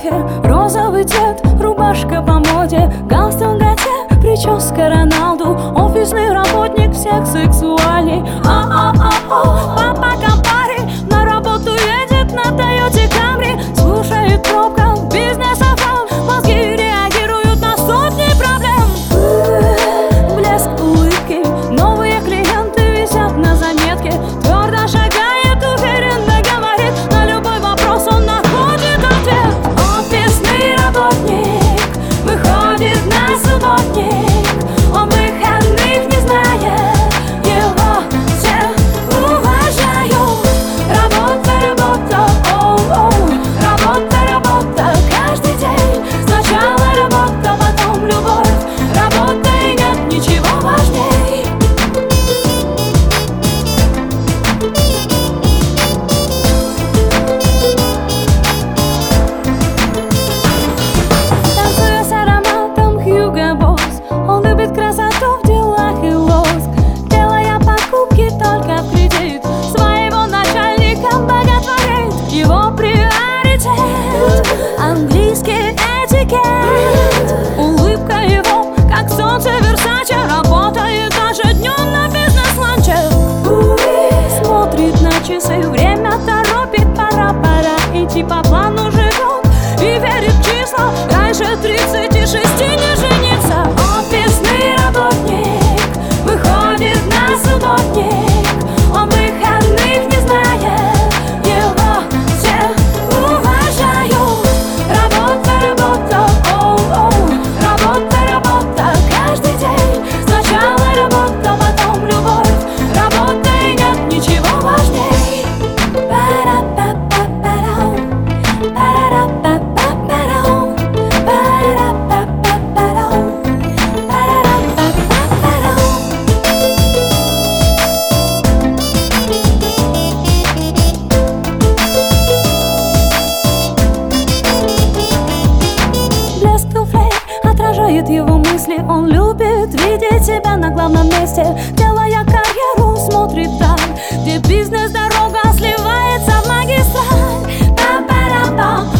кофе, розовый цвет, рубашка по моде, галстук Готье, прическа Роналду, офисный работник всех сексуальней. Папа Кампари на работу едет на Тойоте Камри, слушает пробка бизнес FM, мозги реагируют на сотни проблем. Блеск улыбки, новые клиенты висят на заметке, твердо шагает, уверенно говорит, на любой вопрос он находит ответ. Офисный работник выходит на субботник, он выходных не знает, его все уважают. Работа, работа, оу-оу, работа, работа, каждый день. Сначала работа, потом любовь, работа и нет ничего важней. Танцуя с ароматом Hugo Boss, он любит красоту в делах и лоск, делая покупки только в кредит, своего начальника боготворит его приоритет. Английский этикет, улыбка его, как солнце Версаче, работает даже днем на бизнес-ланче. Смотрит на часы, время торопит, пора идти по плану, живет и верит в числа, раньше 36 не женится. Офисный работник выходит на субботник, он выходных не знает, его все уважают. Работа, работа, оу-оу, работа, работа, каждый день. Сначала работа, потом любовь, работа и нет ничего важней. Пара-па-па-парау, пара-па-па-парау, пара-па-па-парау, пара-па-па-парау. Блеск туфлей отражает его мысли, он любит видеть себя на главном месте, делая карьеру, смотрит так, где бизнес-дорога сливается в магистраль. Пам-парам-пам,